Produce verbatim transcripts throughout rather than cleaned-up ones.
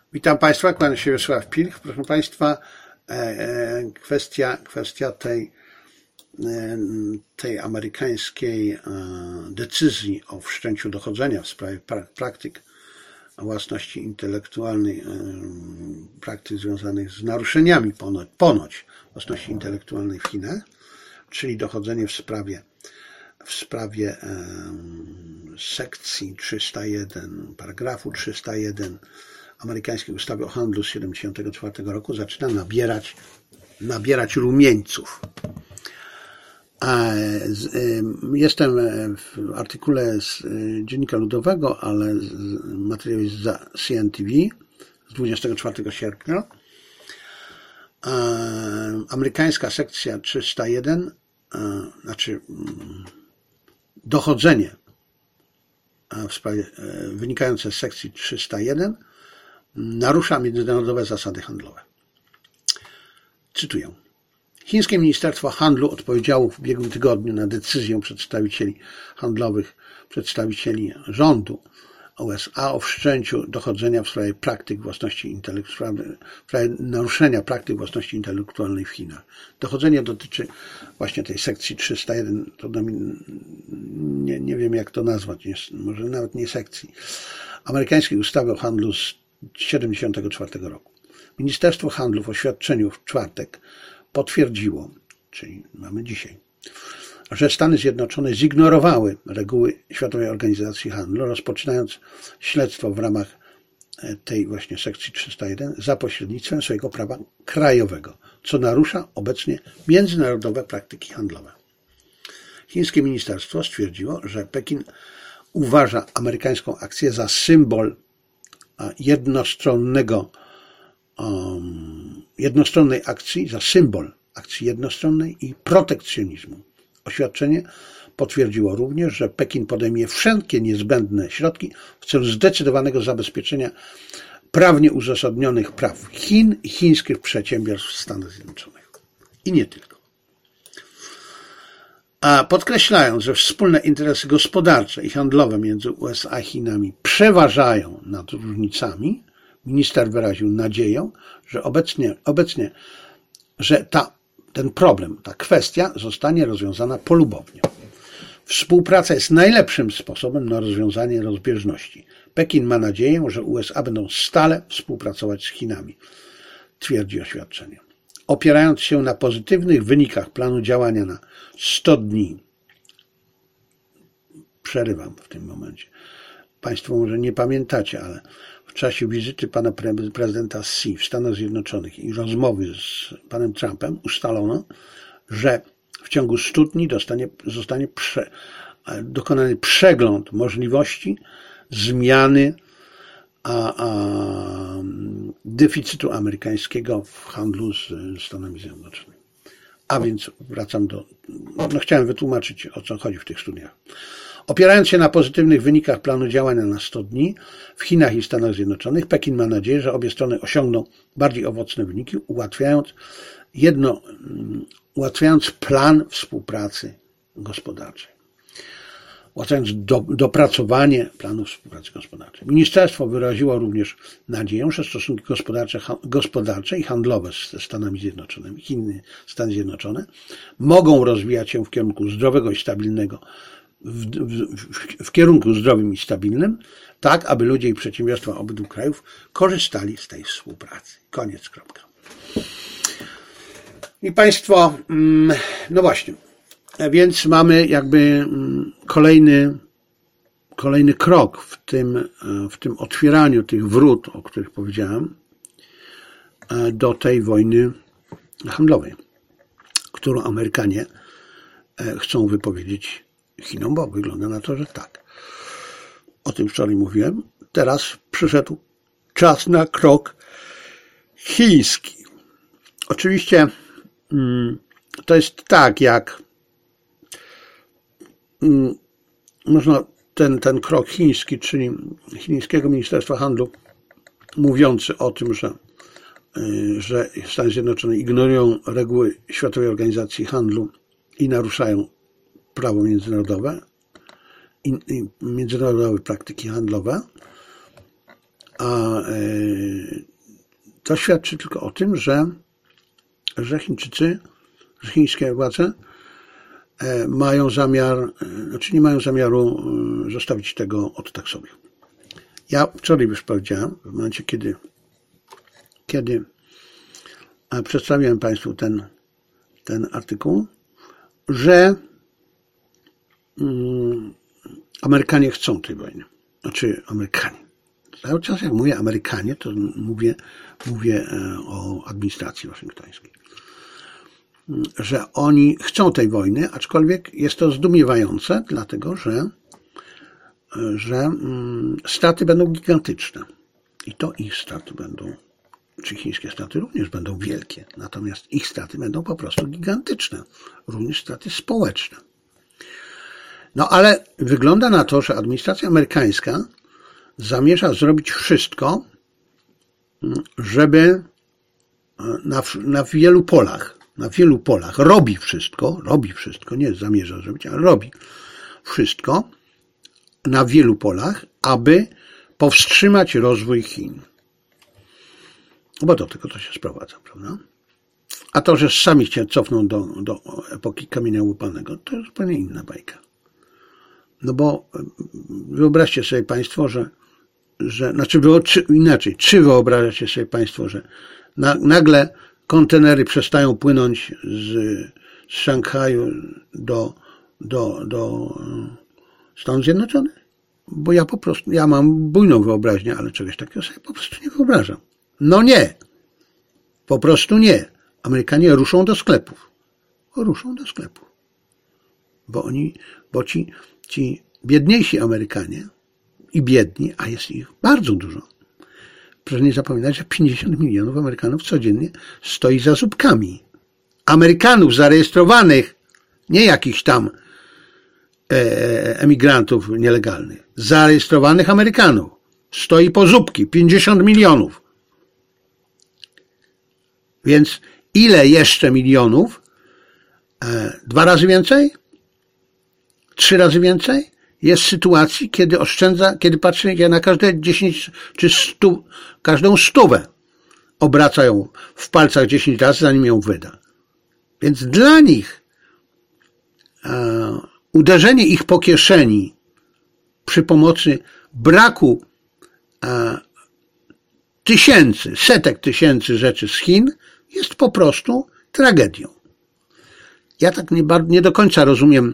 Witam Państwa, kłaniam się Wiesław Pilch. Proszę Państwa, kwestia, kwestia tej, tej amerykańskiej decyzji o wszczęciu dochodzenia w sprawie praktyk własności intelektualnej, praktyk związanych z naruszeniami ponoć, ponoć własności intelektualnej w Chinach, czyli dochodzenie w sprawie w sprawie sekcji trzysta jeden, paragrafu trzysta jeden amerykańskiej ustawy o handlu z tysiąc dziewięćset siedemdziesiątego czwartego roku zaczyna nabierać, nabierać rumieńców. Jestem w artykule z Dziennika Ludowego, ale materiał jest za C N T V z dwudziestego czwartego sierpnia. Amerykańska sekcja trzysta jeden, znaczy dochodzenie w sprawie wynikające z sekcji trzysta jeden narusza międzynarodowe zasady handlowe. Cytuję. Chińskie Ministerstwo Handlu odpowiedziało w ubiegłym tygodniu na decyzję przedstawicieli handlowych, przedstawicieli rządu U S A o wszczęciu dochodzenia w sprawie praktyk własności intelektualnej, w sprawie naruszenia praktyk własności intelektualnej w Chinach. Dochodzenie dotyczy właśnie tej sekcji trzysta jeden, to nie, nie wiem jak to nazwać, nie, może nawet nie sekcji, amerykańskiej ustawy o handlu z tysiąc dziewięćset siedemdziesiątego czwartego roku. Ministerstwo Handlu w oświadczeniu w czwartek potwierdziło, czyli mamy dzisiaj, że Stany Zjednoczone zignorowały reguły Światowej Organizacji Handlu, rozpoczynając śledztwo w ramach tej właśnie sekcji trzysta jeden za pośrednictwem swojego prawa krajowego, co narusza obecnie międzynarodowe praktyki handlowe. Chińskie ministerstwo stwierdziło, że Pekin uważa amerykańską akcję za symbol jednostronnego, um, jednostronnej akcji, za symbol akcji jednostronnej i protekcjonizmu. Oświadczenie potwierdziło również, że Pekin podejmie wszelkie niezbędne środki w celu zdecydowanego zabezpieczenia prawnie uzasadnionych praw Chin i chińskich przedsiębiorstw w Stanach Zjednoczonych. I nie tylko. A podkreślając, że wspólne interesy gospodarcze i handlowe między U S A i Chinami przeważają nad różnicami, minister wyraził nadzieję, że obecnie, obecnie że ta, ten problem, ta kwestia zostanie rozwiązana polubownie. Współpraca jest najlepszym sposobem na rozwiązanie rozbieżności. Pekin ma nadzieję, że U S A będą stale współpracować z Chinami, twierdzi oświadczenie. Opierając się na pozytywnych wynikach planu działania na sto dni, przerywam w tym momencie, Państwo może nie pamiętacie, ale w czasie wizyty pana prezydenta Xi w Stanach Zjednoczonych i rozmowy z panem Trumpem ustalono, że w ciągu stu dni dostanie, zostanie prze, dokonany przegląd możliwości zmiany a, a, deficytu amerykańskiego w handlu z Stanami Zjednoczonymi. A więc wracam do... No chciałem wytłumaczyć, o co chodzi w tych studiach. Opierając się na pozytywnych wynikach planu działania na sto dni w Chinach i Stanach Zjednoczonych, Pekin ma nadzieję, że obie strony osiągną bardziej owocne wyniki, ułatwiając, jedno, ułatwiając plan współpracy gospodarczej. Ułatwiając do, dopracowanie planu współpracy gospodarczej. Ministerstwo wyraziło również nadzieję, że stosunki gospodarcze, gospodarcze i handlowe ze Stanami Zjednoczonymi, Chiny, Stany Zjednoczone, mogą rozwijać się w kierunku zdrowego i stabilnego, w, w, w kierunku zdrowym i stabilnym, tak aby ludzie i przedsiębiorstwa obydwu krajów korzystali z tej współpracy. Koniec, kropka. I Państwo, no właśnie, więc mamy jakby kolejny, kolejny krok w tym, w tym otwieraniu tych wrót, o których powiedziałem, do tej wojny handlowej, którą Amerykanie chcą wypowiedzieć Chinom, bo wygląda na to, że tak. O tym wczoraj mówiłem. Teraz przyszedł czas na krok chiński. Oczywiście to jest tak, jak można ten, ten krok chiński, czyli chińskiego Ministerstwa Handlu, mówiący o tym, że, że Stany Zjednoczone ignorują reguły Światowej Organizacji Handlu i naruszają prawo międzynarodowe i, i międzynarodowe praktyki handlowe, a to świadczy tylko o tym, że, że Chińczycy, że chińskie władze mają zamiar, znaczy nie mają zamiaru zostawić tego od tak sobie. Ja wczoraj już powiedziałem, w momencie, kiedy, kiedy przedstawiłem Państwu ten, ten artykuł, że um, Amerykanie chcą tej wojny. Znaczy Amerykanie. Cały czas jak mówię Amerykanie, to mówię, mówię o administracji waszyngtońskiej. Że oni chcą tej wojny, aczkolwiek jest to zdumiewające, dlatego że, że straty będą gigantyczne. I to ich straty będą, czy chińskie straty również będą wielkie, natomiast ich straty będą po prostu gigantyczne, również straty społeczne. No ale wygląda na to, że administracja amerykańska zamierza zrobić wszystko, żeby na, na wielu polach, na wielu polach robi wszystko, robi wszystko, nie zamierza zrobić, ale robi wszystko na wielu polach, aby powstrzymać rozwój Chin. Bo do tego to się sprowadza, prawda? A to, że sami się cofną do, do epoki kamienia łupanego, to jest zupełnie inna bajka. No bo wyobraźcie sobie Państwo, że, że znaczy czy, inaczej, czy wyobrażacie sobie Państwo, że na, nagle kontenery przestają płynąć z, z Szanghaju do, do, do Stanów Zjednoczonych? Bo ja po prostu, ja mam bujną wyobraźnię, ale czegoś takiego sobie po prostu nie wyobrażam. No nie. Po prostu nie. Amerykanie ruszą do sklepów. Ruszą do sklepów. Bo oni, bo ci, ci biedniejsi Amerykanie i biedni, a jest ich bardzo dużo. Proszę nie zapominać, że pięćdziesiąt milionów Amerykanów codziennie stoi za zupkami. Amerykanów zarejestrowanych, nie jakichś tam e, emigrantów nielegalnych. Zarejestrowanych Amerykanów. Stoi po zupki. pięćdziesiąt milionów. Więc ile jeszcze milionów? E, dwa razy więcej? Trzy razy więcej? Jest sytuacji, kiedy oszczędza, kiedy patrzy na każde dziesięć czy stu, każdą stówę obraca ją w palcach dziesięć razy, zanim ją wyda. Więc dla nich e, uderzenie ich po kieszeni przy pomocy braku e, tysięcy, setek tysięcy rzeczy z Chin jest po prostu tragedią. Ja tak nie, nie do końca rozumiem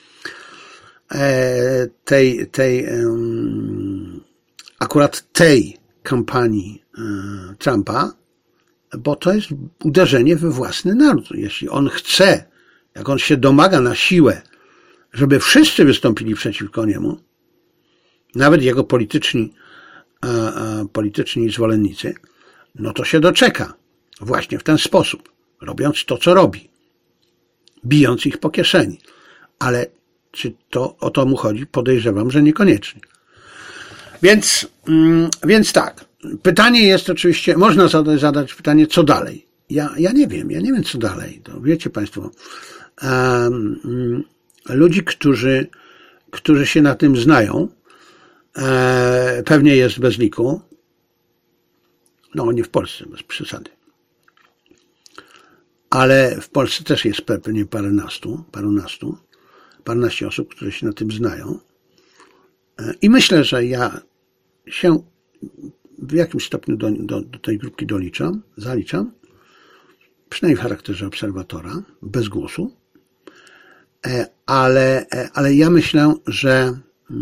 e, tej, tej e, akurat tej kampanii e, Trumpa, bo to jest uderzenie we własny naród. Jeśli on chce, jak on się domaga na siłę, żeby wszyscy wystąpili przeciwko niemu, nawet jego polityczni, a, a, polityczni zwolennicy, no to się doczeka właśnie w ten sposób, robiąc to, co robi, bijąc ich po kieszeni. Ale czy to o to mu chodzi? Podejrzewam, że niekoniecznie. Więc, mm, więc tak, pytanie jest oczywiście, można zadać, zadać pytanie, co dalej? Ja, ja nie wiem, ja nie wiem, co dalej. To wiecie Państwo, um, ludzi, którzy, którzy się na tym znają, e, pewnie jest bez liku, no nie w Polsce, bez przesady. Ale w Polsce też jest pewnie paręnastu, parunastu, paręnaście osób, które się na tym znają. I myślę, że ja się w jakimś stopniu do, do, do tej grupki doliczam, zaliczam, przynajmniej w charakterze obserwatora, bez głosu. Ale, ale ja myślę, że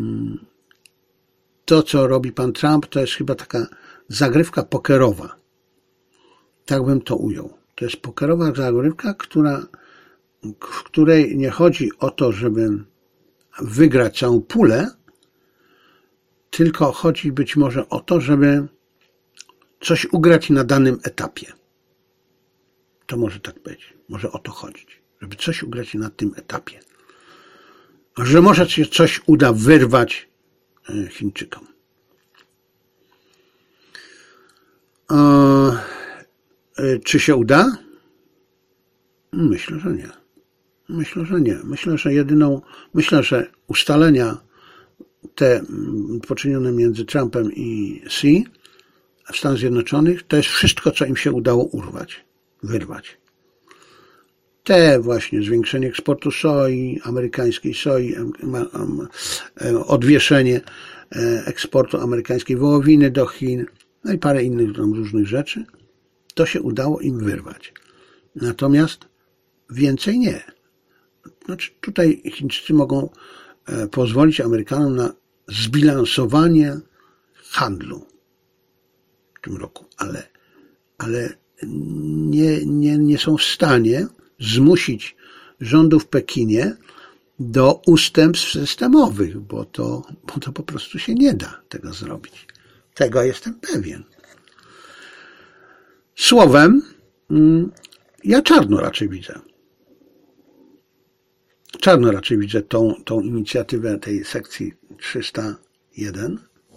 to, co robi pan Trump, to jest chyba taka zagrywka pokerowa. Tak bym to ujął. To jest pokerowa zagrywka, która, w której nie chodzi o to, żeby wygrać całą pulę, tylko chodzi być może o to, żeby coś ugrać na danym etapie. To może tak być. Może o to chodzić. Żeby coś ugrać na tym etapie. Że może się coś uda wyrwać Chińczykom. Czy się uda? Myślę, że nie. Myślę, że nie. Myślę, że jedyną, myślę, że ustalenia te poczynione między Trumpem i Xi w Stanach Zjednoczonych to jest wszystko, co im się udało urwać, wyrwać. Te właśnie zwiększenie eksportu soi, amerykańskiej soi, odwieszenie eksportu amerykańskiej wołowiny do Chin, no i parę innych tam różnych rzeczy, to się udało im wyrwać. Natomiast więcej nie. Znaczy tutaj Chińczycy mogą pozwolić Amerykanom na zbilansowanie handlu w tym roku, ale, ale nie, nie, nie są w stanie zmusić rządu w Pekinie do ustępstw systemowych, bo to, bo to po prostu się nie da tego zrobić. Tego jestem pewien. Słowem, ja czarno raczej widzę. Czarno raczej widzę tą, tą inicjatywę tej sekcji trzysta jeden,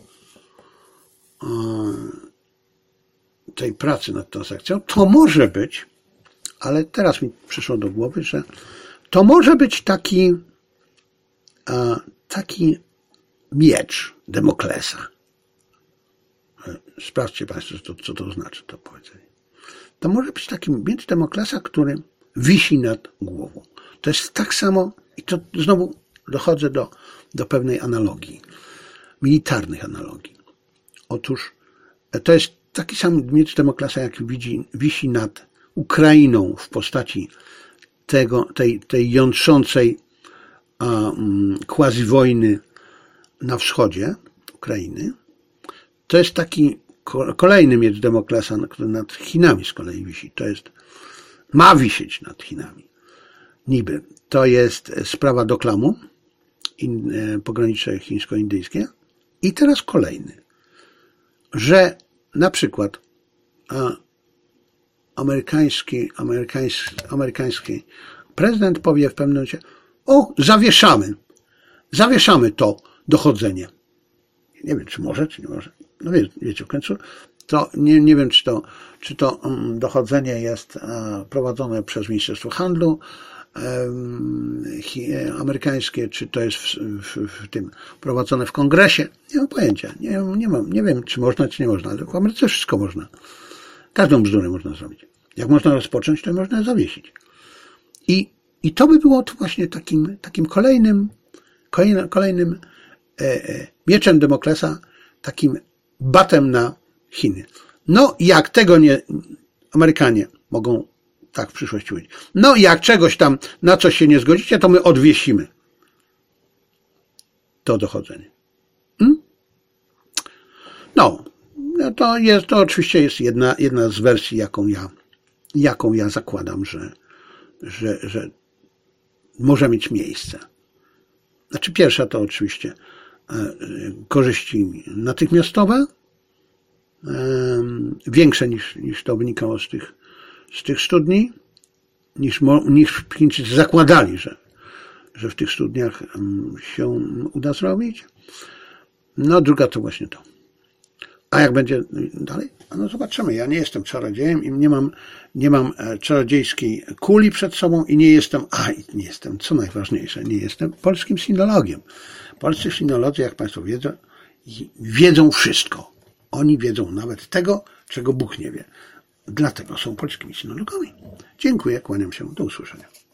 tej pracy nad tą sekcją. To może być, ale teraz mi przyszło do głowy, że to może być taki, taki miecz Demoklesa. Sprawdźcie Państwo, co to, co to znaczy to powiedzenie. To może być taki miecz Demoklesa, który wisi nad głową. To jest tak samo, i to znowu dochodzę do, do pewnej analogii, militarnych analogii. Otóż to jest taki sam miecz Demoklesa, jak widzi, wisi nad Ukrainą w postaci tego, tej, tej jątrzącej quasi-wojny na wschodzie Ukrainy. To jest taki kolejny miecz Demoklesa, który nad Chinami z kolei wisi. To jest, ma wisieć nad Chinami. Niby. To jest sprawa Doklamu, in, pogranicze chińsko-indyjskie. I teraz kolejny, że na przykład a, amerykański, amerykański, amerykański prezydent powie w pewnym momencie: o, zawieszamy, zawieszamy to dochodzenie. Nie wiem, czy może, czy nie może. No wie, wiecie, w końcu to nie, nie wiem, czy to, czy to dochodzenie jest prowadzone przez Ministerstwo Handlu amerykańskie, czy to jest w, w, w tym prowadzone w Kongresie. Nie mam pojęcia. Nie, nie, mam, nie wiem, czy można, czy nie można, ale w Ameryce wszystko można. Każdą bzdurę można zrobić. Jak można rozpocząć, to można zawiesić. I, i to by było właśnie takim, takim kolejnym, kolejnym, kolejnym e, e, mieczem Demoklesa, takim batem na Chiny. No, jak tego nie, Amerykanie mogą tak w przyszłości powiedzieć. No, jak czegoś tam, na coś się nie zgodzicie, to my odwiesimy to dochodzenie. Hmm? No, to jest, to oczywiście jest jedna, jedna z wersji, jaką ja, jaką ja zakładam, że, że, że może mieć miejsce. Znaczy, pierwsza to oczywiście korzyści natychmiastowe, większe niż, niż to wynikało z tych, z tych studni, niż, niż Chińczycy zakładali, że, że w tych studniach się uda zrobić. No, druga to właśnie to. A jak będzie dalej? No zobaczymy. Ja nie jestem czarodziejem i nie mam, nie mam czarodziejskiej kuli przed sobą i nie jestem, a nie jestem, co najważniejsze, nie jestem polskim sinologiem. Polscy sinolodzy, jak Państwo wiedzą, wiedzą wszystko. Oni wiedzą nawet tego, czego Bóg nie wie. Dlatego są polskimi sinologami. Dziękuję, kłaniam się, do usłyszenia.